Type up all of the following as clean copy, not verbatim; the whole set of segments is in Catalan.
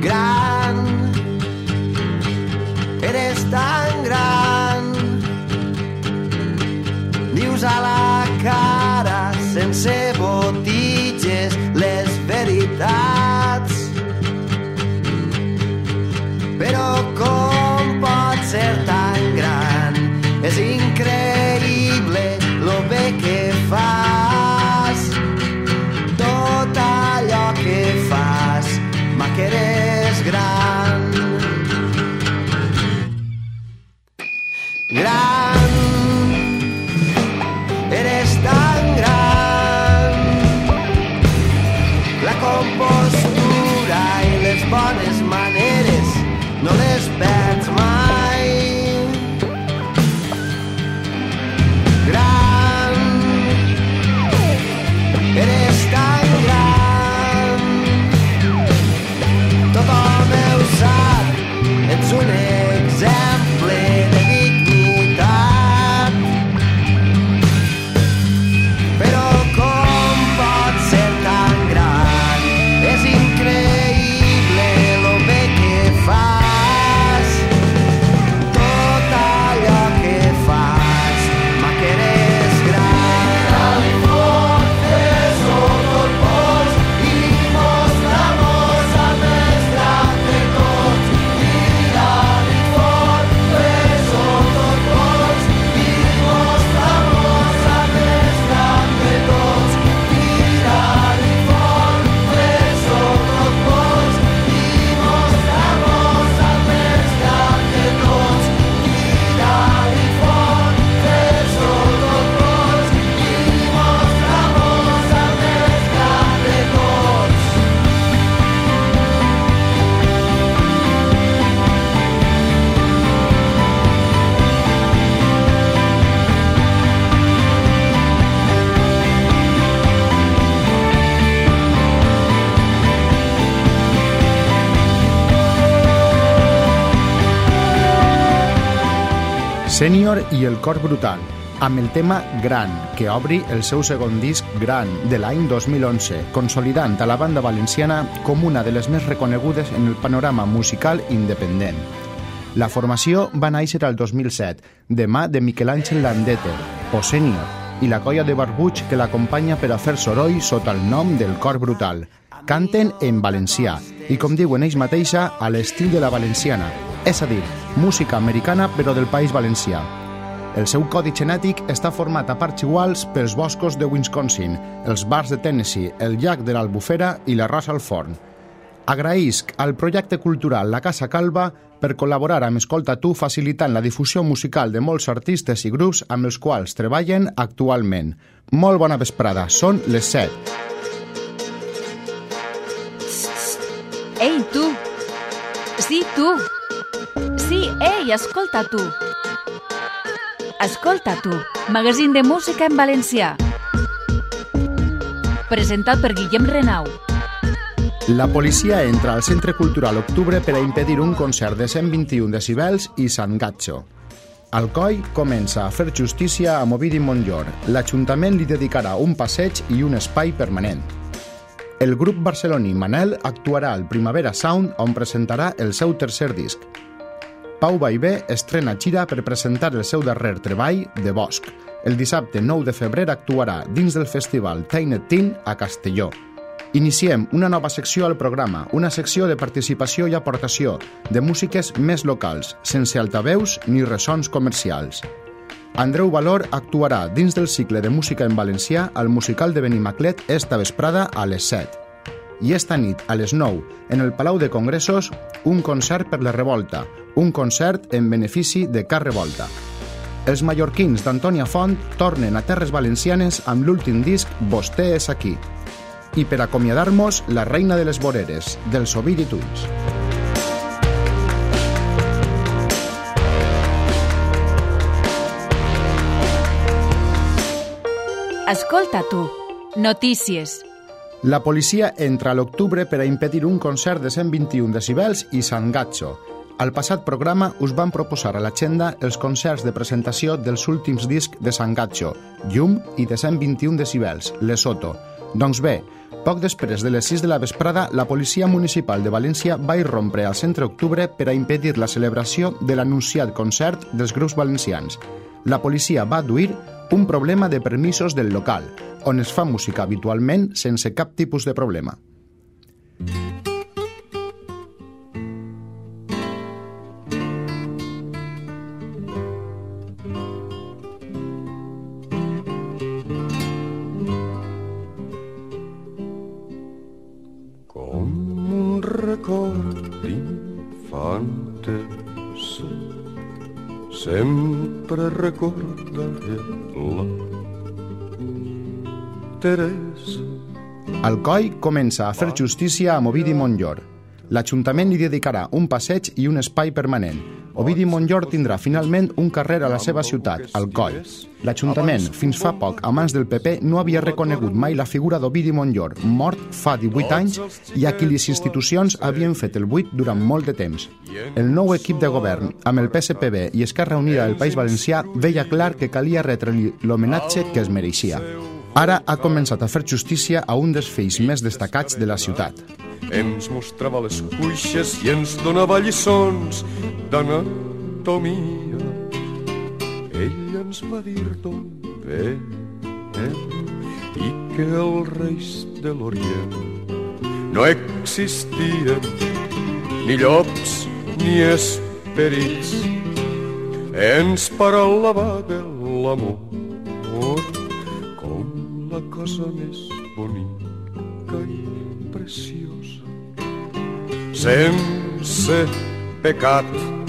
Gran, eres tan gran. Dius a la cara, sense botigues, les veritats. Però com pot ser tan gran? És increïble lo bé que fas. Tot allò que fas, ma que eres gran. Gran, eres tan gran. La compostura i les bones maneres no les perds mai. Gran, eres tan gran. Tothom ho sap, ets un exemple de dignitat. Però com pot ser tan gran? És increïble lo bé que fas. Tot allò que fas, ma que eres gran. Fes tot pots i mostra-mos el més gran de tots. Cridant i fort, fes tot pots i mostra-mos el més gran de tots. Cridant i fort, fes tot pots i mostra-mos el més gran de tots. Cridant i fort, fes tot pots i mostra-mos el més gran de tots. Sènior i el cor brutal, amb el tema Gran, que obri el seu segon disc Gran, de l'any 2011, consolidant a la banda valenciana com una de les més reconegudes en el panorama musical independent. La formació va néixer al 2007, de mà de Miquel Àngel Landete, o Sènior, i la colla de barbuig que l'acompanya per a fer soroll sota el nom del cor brutal. Canten en valencià i, com diuen ells mateixa, a l'estil de la valenciana, és a dir, música americana però del País Valencià. El seu codi genètic està format a parts iguals pels boscos de Wisconsin, els bars de Tennessee, el llac de l'Albufera i la Rosa al Forn. Agraïsc al projecte cultural La Casa Calva per col·laborar amb Escolta Tu facilitant la difusió musical de molts artistes i grups amb els quals treballen actualment. Molt bona vesprada, són les 7. Ei, tu! Sí, tu! Sí, ei, escolta tu! Escolta tu, magazín de música en valencià. Presentat per Guillem Renau. La policia entra al Centre Cultural Octubre per a impedir un concert de 121 decibels i Sant Gatxo. Alcoi comença a fer justícia a Ovidi Montllor. L'Ajuntament li dedicarà un passeig i un espai permanent. El grup barceloní Manel actuarà al Primavera Sound, on presentarà el seu tercer disc. Pau Vallvé estrena gira per presentar el seu darrer treball, De Bosc. El dissabte 9 de febrer actuarà dins del festival Tainted Teen a Castelló. Iniciem una nova secció al programa, una secció de participació i aportació de músiques més locals, sense altaveus ni ressons comercials. Andreu Valor actuarà dins del cicle de música en valencià al musical de Benimaclet esta vesprada a les 7. I esta nit, a les 9, en el Palau de Congressos, un concert per la Revolta, un concert en benefici de Car Revolta. Els mallorquins d'Antònia Font tornen a terres valencianes amb l'últim disc Vostè és aquí. I per acomiadar-nos, la reina de les voreres, dels Ovidi Twins. Escolta tu, notícies. La policia entra a l'octubre per a impedir un concert de 121 decibels i Sant Gatxo. Al passat programa us van proposar a l'agenda els concerts de presentació dels últims discs de Sant Gatxo, Llum i de 121 decibels, Lesoto. Doncs bé, Poc després de les 6 de la vesprada, la Policia Municipal de València va irrompre al Centre Octubre per a impedir la celebració de l'anunciat concert dels grups valencians. La policia va adduir un problema de permisos del local, on es fa música habitualment sense cap tipus de problema. Sempre recordaré la Teresa. Alcoi comença a fer justícia amb Ovidi Montllor. L'Ajuntament li dedicarà un passeig i un espai permanent. Ovidi Montllor tindrà finalment un carrer a la seva ciutat, Alcoi. L'Ajuntament, fins fa poc, a mans del PP, no havia reconegut mai la figura d'Ovidi Montllor, mort fa 18 anys i a qui les institucions havien fet el buit durant molt de temps. El nou equip de govern, amb el PSPB i Esquerra Unida del País Valencià, veia clar que calia retre-li l'homenatge que es mereixia. Ara ha començat a fer justícia a un dels fills més destacats de la ciutat. Ens mostrava les cuixes i ens donava lliçons d'anatomia. Ell ens va dir d'on veiem i que els reis de l'Orient no existien ni llops ni esperits. Ens parlava de l'amor com la cosa més bonica i preciosa. Sense pecat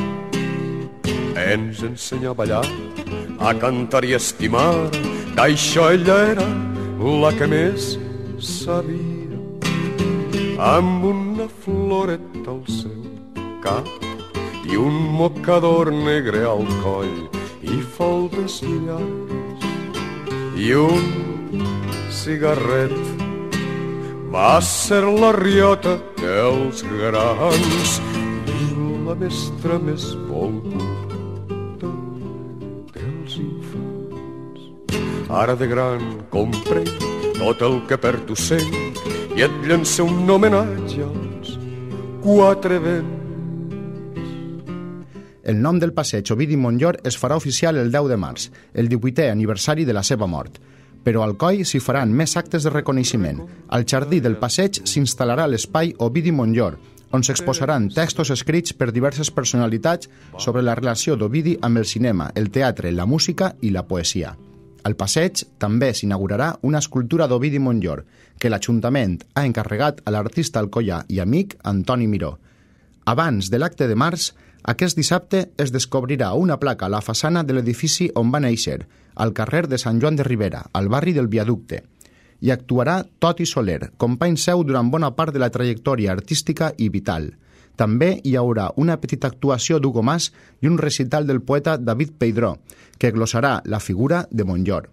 ens ensenya a ballar, a cantar i estimar. D'això ella era la que més sabia. Amb una floreta al seu cap i un mocador negre al coll i faldes llargues i un cigarret. Va ser la riota dels grans i la mestra més volguda dels infants. Ara de gran compré tot el que per tu sent i et llença un homenatge als quatre vents. El nom del passeig Ovidi Montllor es farà oficial el 10 de març, el 18è aniversari de la seva mort. Però al Coi s'hi faran més actes de reconeixement. Al jardí del passeig s'instal·larà l'espai Ovidi Montllor, on s'exposaran textos escrits per diverses personalitats sobre la relació d'Ovidi amb el cinema, el teatre, la música i la poesia. Al passeig també s'inaugurarà una escultura d'Ovidi Montllor, que l'Ajuntament ha encarregat a l'artista alcoià i amic Antoni Miró. Abans de l'acte de març, aquest dissabte es descobrirà una placa a la façana de l'edifici on va néixer, al carrer de Sant Joan de Ribera, al barri del Viaducte. Hi actuarà Toti Soler, company seu durant bona part de la trajectòria artística i vital. També hi haurà una petita actuació d'Hugo Mas i un recital del poeta David Peidró, que glossarà la figura de Montllor.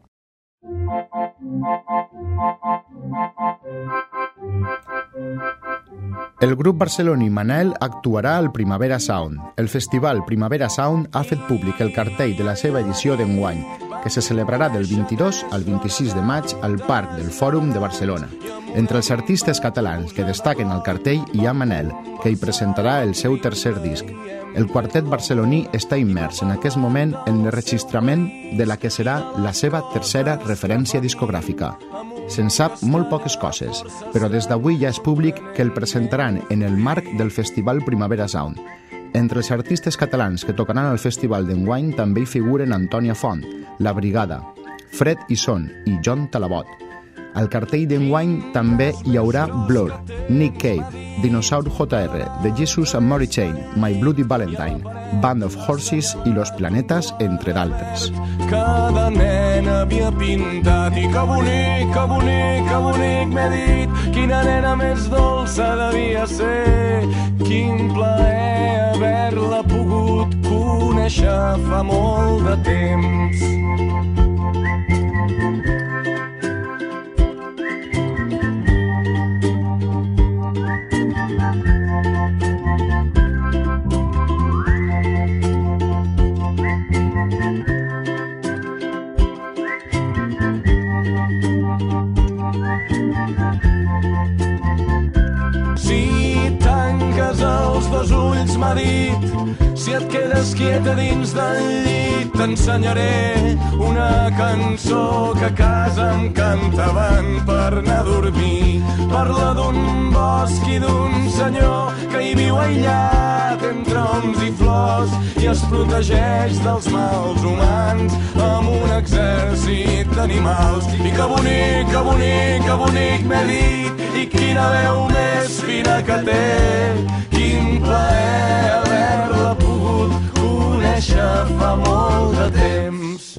El grup barceloní Manel actuarà al Primavera Sound. El festival Primavera Sound ha fet públic el cartell de la seva edició d'enguany, que se celebrarà del 22 al 26 de maig al Parc del Fòrum de Barcelona. Entre els artistes catalans que destaquen al cartell hi ha Manel, que hi presentarà el seu tercer disc. El quartet barceloní està immers en aquest moment en l'enregistrament de la que serà la seva tercera referència discogràfica. Se'n sap molt poques coses, però des d'avui ja és públic que el presentaran en el marc del Festival Primavera Sound. Entre els artistes catalans que tocaran al festival d'enguany també hi figuren Antònia Font, La Brigada, Fred Ison i John Talabot. Al cartell d'enguany també hi haurà Blur, Nick Cave, Dinosaur JR, The Jesus and Mary Chain, My Bloody Valentine, Band of Horses i Los Planetas, entre d'altres. Cada nen havia pintat i que bonic m'he dit, quina nena més dolça devia ser. Quin plaer haver-la pogut conèixer fa molt de temps. m'ha dit, si et quedes quieta dins del llit, t'ensenyaré una cançó que a casa em cantaven per anar a dormir. Parla d'un bosc i d'un senyor que hi viu aïllat entre oms i flors i es protegeix dels mals humans amb un exèrcit d'animals. I que bonic, que bonic, que bonic m'he dit, i quina veu més fina que té. Quin plaer haver-la pogut conèixer fa molt de temps.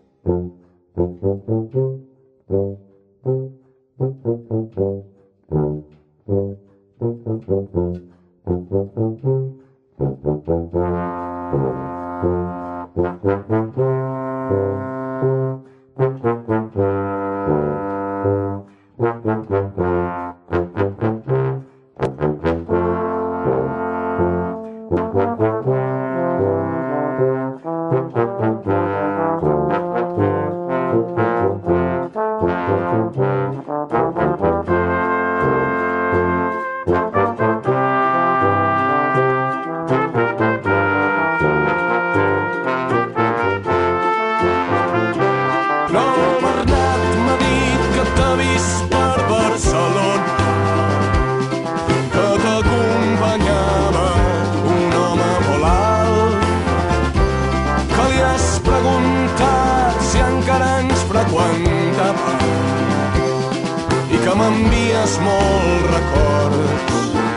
M'envies molts records,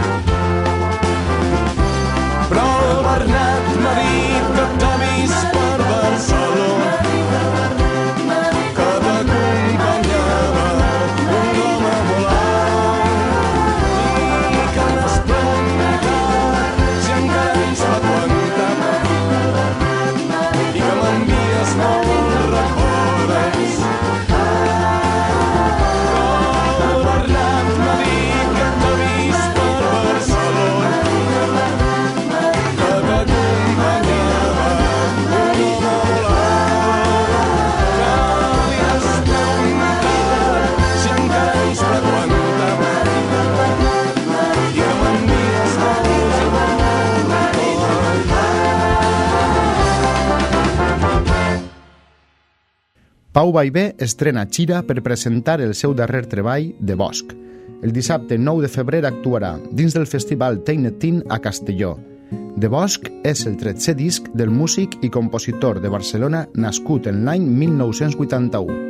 però el Bernat m'ha dit que t'ha vist per Barcelona, que t'acompanyava un home volant i que n'has preguntat si encara ens freqüentava i que m'envies molts records. Pau Vallvé estrena gira per presentar el seu darrer treball, De Bosc. El dissabte 9 de febrer actuarà dins del festival Teinetin a Castelló. De Bosc és el 13è disc del músic i compositor de Barcelona nascut en l'any 1981.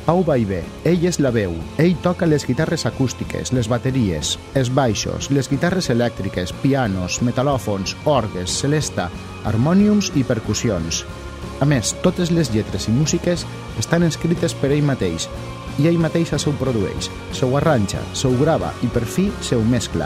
Pau Baivé, ell és la veu. Ell toca les guitarres acústiques, les bateries, els baixos, les guitarres elèctriques, pianos, metal·lòfons, orgues, celesta, harmòniums i percussions. A més, totes les lletres i músiques estan escrites per ell mateix i ell mateix se ho produeix, se ho arranja, se ho grava i per fi se ho mescla.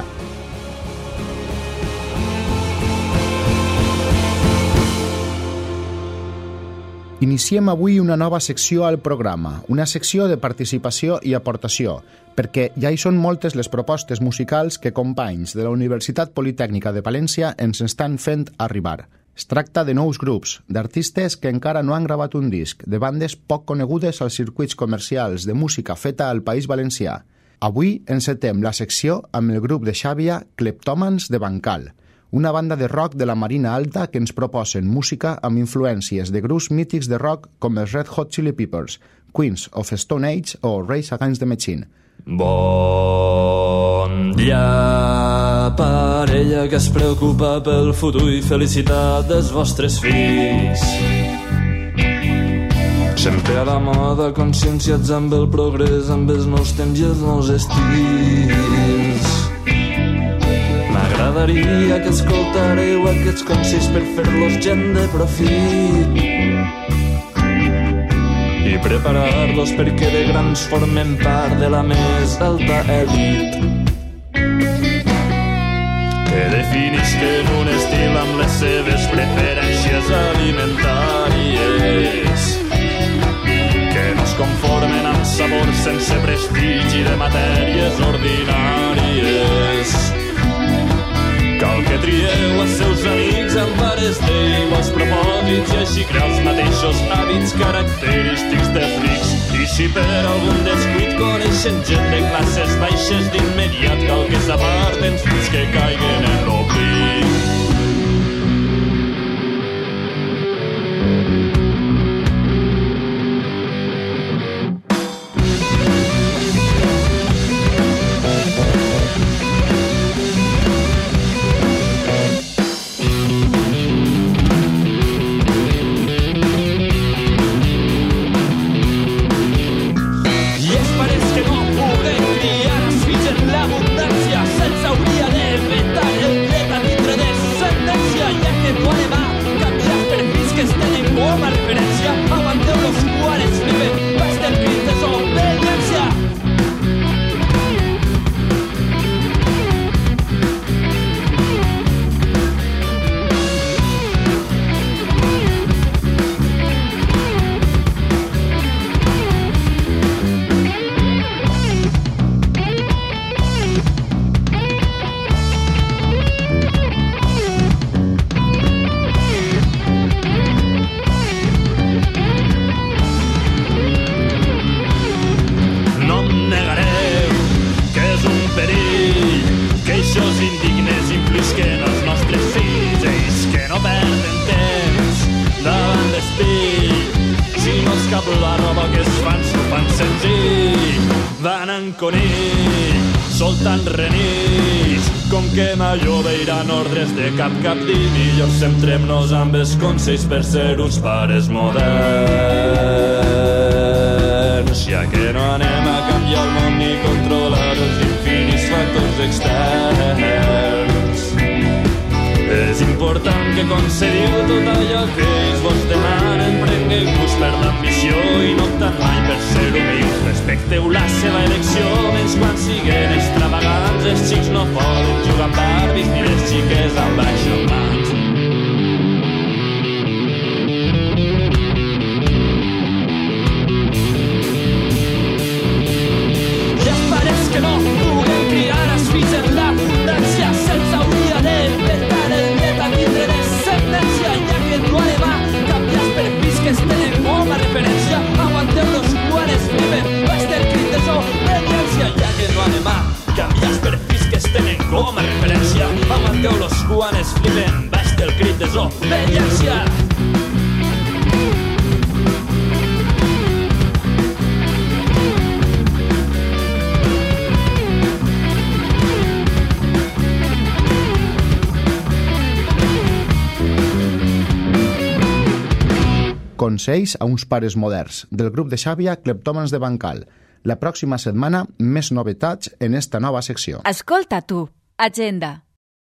Iniciem avui una nova secció al programa, una secció de participació i aportació, perquè ja hi són moltes les propostes musicals que companys de la Universitat Politècnica de Palència ens estan fent arribar. Es tracta de nous grups, d'artistes que encara no han gravat un disc, de bandes poc conegudes als circuits comercials de música feta al País Valencià. Avui encetem la secció amb el grup de Xàbia Cleptòmans de Bancal, una banda de rock de la Marina Alta que ens proposen música amb influències de grups mítics de rock com els Red Hot Chili Peppers, Queens of Stone Age o Rage Against the Machine. Bon dia, parella que es preocupa pel futur i felicitat dels vostres fills. Sempre a la moda, conscienciats amb el progrés, amb els nous temps i els nous estils. M'agradaria que escoltareu aquests consells per fer-los gent de profit i preparar-los perquè de grans formen part de la més alta elit, que definisquen un estil amb les seves preferències alimentàries, que no es conformen amb sabors sense prestigi de matèries ordinàries. Cal que trieu els seus amics amb pares d'iguals propòsits i així crear els mateixos hàbits característics de frics. I si per algun descuit coneixen gent de classes baixes, d'immediat cal que s'aparten fins que caiguen en l'oblit. Centrem-nos amb els consells per ser uns pares moderns, ja que no anem a canviar el món ni controlar els infinits factors externs. És important que concediu tot allò que ells vos demanen, prengueu-vos per l'ambició i no tant mai per ser humils. Respecteu la seva elecció, menys quan siguen extravagants. Els xics no poden jugar amb Barbies ni les xiques amb Action Mans. Que no puguem criar els fills en l'abundància, se'ls hauria de vetar el dret a tindre descendència, ja que no anem a canviar els perfils que es tenen com a referència. Aguanteu-los quan es viven, baix del crit de so. consells a uns pares moderns, del grup de Xàbia Cleptòmans de Bancal. La pròxima setmana, més novetats en esta nova secció. Escolta tu, agenda.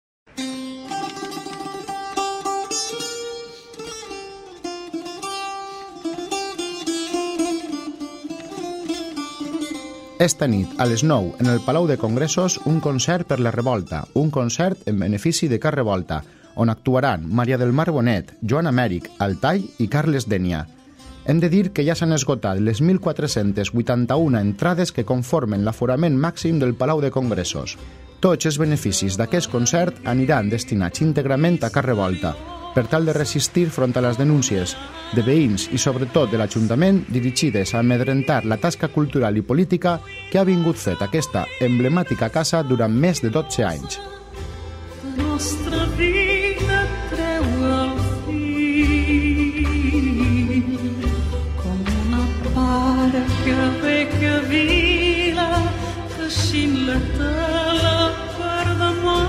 Esta nit, a les 9, en el Palau de Congressos, un concert per la Revolta, un concert en benefici de Car Revolta, on actuaran Maria del Mar Bonet, Joan Amèric, Altai i Carles Denia. Hem de dir que ja s'han esgotat les 1.481 entrades que conformen l'aforament màxim del Palau de Congressos. Tots els beneficis d'aquest concert aniran destinats íntegrament a Car Revolta, per tal de resistir front a les denúncies de veïns i sobretot de l'Ajuntament dirigides a amedrentar la tasca cultural i política que ha vingut fet aquesta emblemàtica casa durant més de 12 anys. La nostra vida treu el fil com una barca ve que vila teixint la tela per demà.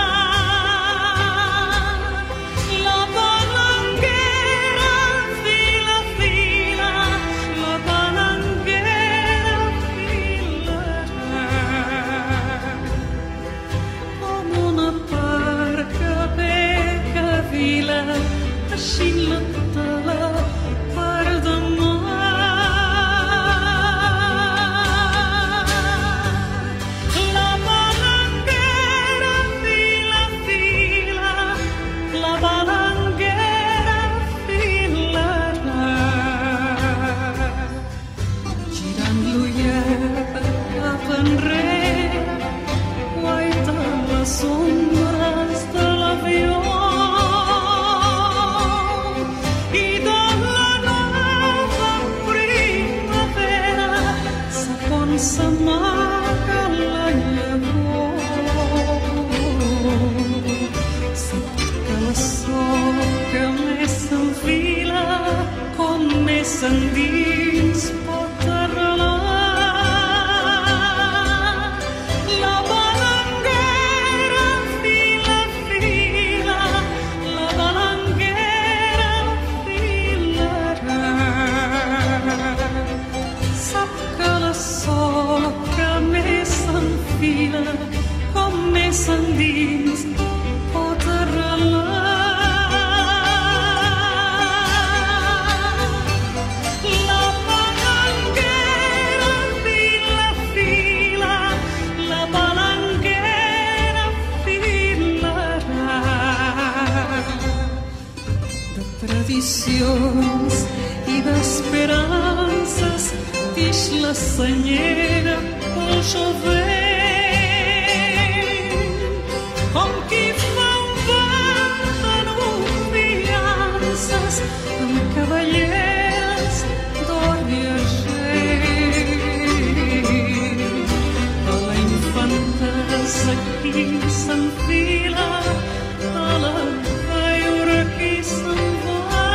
Endins pot arrelar la balanguera fila, fila, la balanguera filarà. Sap que la soca més s'enfila com més endins pot arrelar. Tradicions i d'esperances dix la senyera pel jovent com qui fa un ball de confiances amb cavalleres d'or i argent. A la infantesa qui s'enfila, a la vaiura qui se'n va.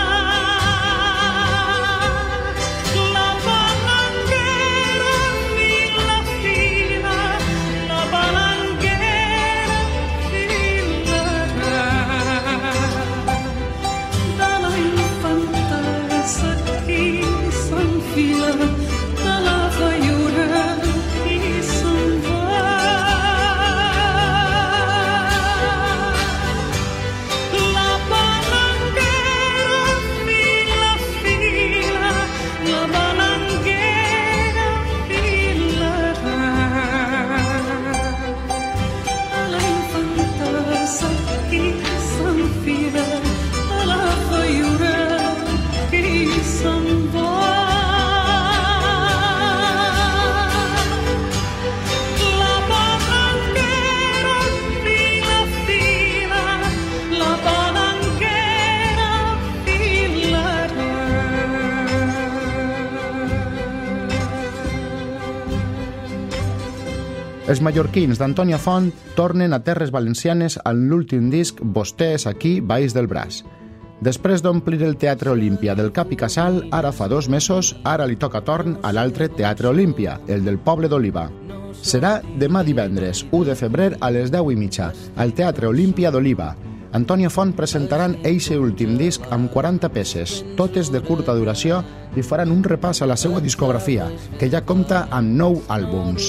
Els mallorquins d'Antònia Font tornen a terres valencianes en l'últim disc Vostè és aquí, baix del braç. Després d'omplir el Teatre Olímpia del Cap i Casal, ara fa 2 mesos, ara li toca torn a l'altre Teatre Olímpia, el del poble d'Oliva. Serà demà divendres, 1 de febrer a les 10:30, al Teatre Olímpia d'Oliva. Antònia Font presentaran eixe últim disc amb 40 peces, totes de curta duració, i faran un repàs a la seva discografia, que ja compta amb 9 àlbums.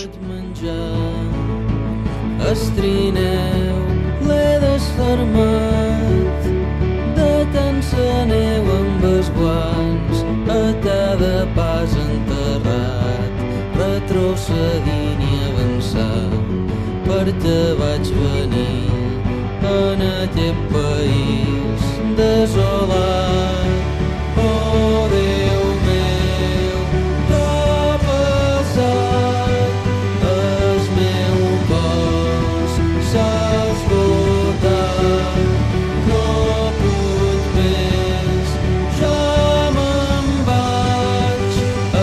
Estrineu, l'he desfermat, de tant s'aneu amb els guants, a cada pas enterrat, retrocedint i avançant, perquè vaig venir en aquest país desolat. Oh, Déu meu, t'ha passat, el meu cos s'ha esgotat, no puc més, ja me'n vaig,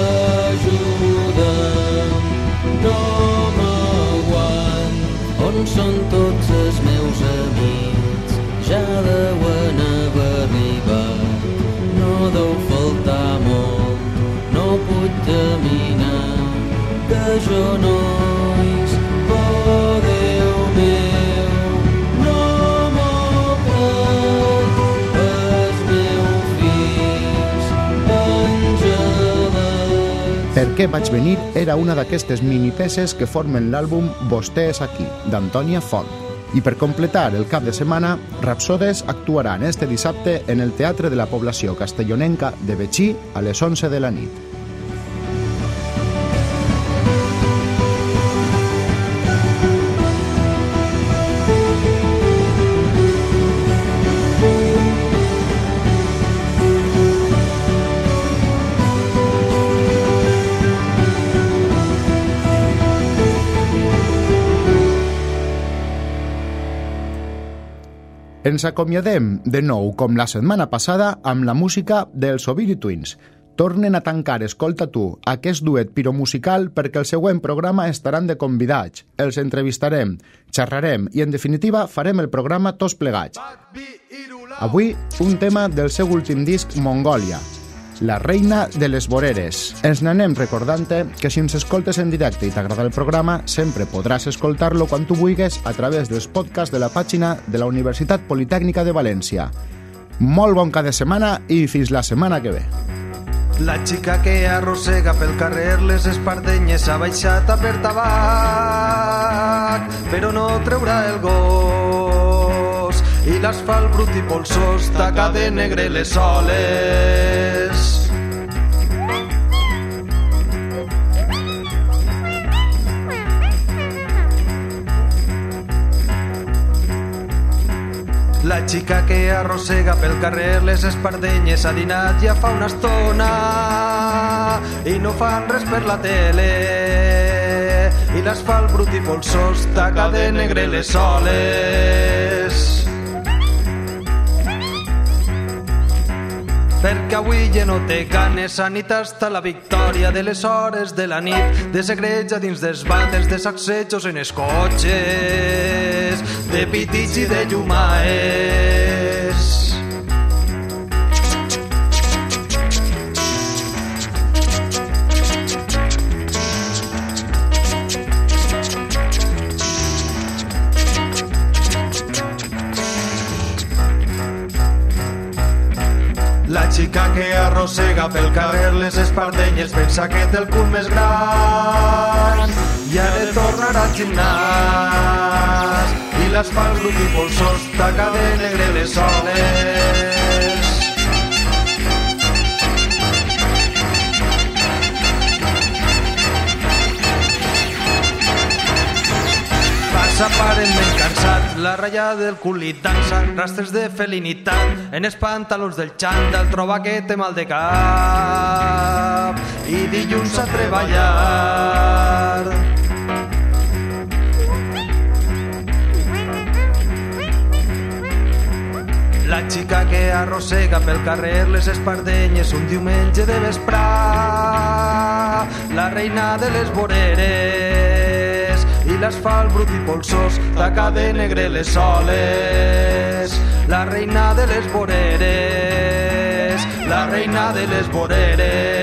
ajuda'm, no m'aguant. On són tots els meus amics? Ja deuen haver arribat. No deu faltar molt, no puc caminar de genolls. Oh, Déu meu, no m'ho crec, els meus fills angelats. Per què vaig venir era una d'aquestes minipeces que formen l'àlbum Vostè és aquí, d'Antònia Font. I per completar el cap de setmana, Rapsodes actuaran este dissabte en el Teatre de la Població Castellonenca de Betxí a les 11 de la nit. Ens acomiadem de nou, com la setmana passada, amb la música dels Ovidi Twins. Tornen a tancar Escolta tu, aquest duet piromusical, perquè el següent programa estaran de convidats. Els entrevistarem, xerrarem i, en definitiva, farem el programa tots plegats. Avui, un tema del seu últim disc, Mongòlia, La reina de les voreres. Ens n'anem recordant-te que si ens escoltes en directe i t'agrada el programa, sempre podràs escoltar-lo quan tu vulguis a través dels podcasts de la pàgina de la Universitat Politècnica de València. Molt bon cap de setmana i fins la setmana que ve. La xica que arrossega pel carrer les espardenyes ha baixat a per tabac, però no treurà el gos i l'asfalt brut i polsós taca de negre les soles. La xica que arrossega pel carrer les espardenyes ha dinat ja fa una estona i no fan res per la tele i l'asfalt brut i polsós taca de negre les soles. Perquè avui ja no té ganes, ha nit hasta la victòria de les hores de la nit, de segreja dins dels vàters, de sacsejos en els cotxes, de pitits i de llumaes. La xica que arrossega pel carrer les espardenyes pensa que té el cul més gran i ha de tornar al gimnàs i l'asfalt brut i polsós taca de negre les soles. Passa aparentment cansat, la ratlla del cul i dansa, rastres de felinitat en els pantalons del xandall, troba que té mal de cap i dilluns a treballar. La xica que arrossega pel carrer les espardenyes un diumenge de vesprà, la reina de les voreres i l'asfalt brut i polsós taca de negre les soles. La reina de les voreres, la reina de les voreres.